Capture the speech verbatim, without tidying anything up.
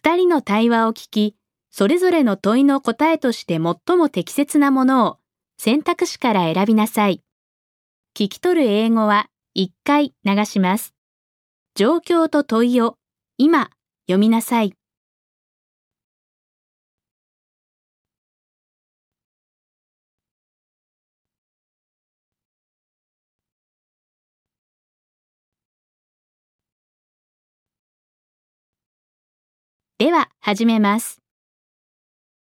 二人の対話を聞き、それぞれの問いの答えとして最も適切なものを選択肢から選びなさい。聞き取る英語はいっかい流します。状況と問いを今読みなさい。では始めます。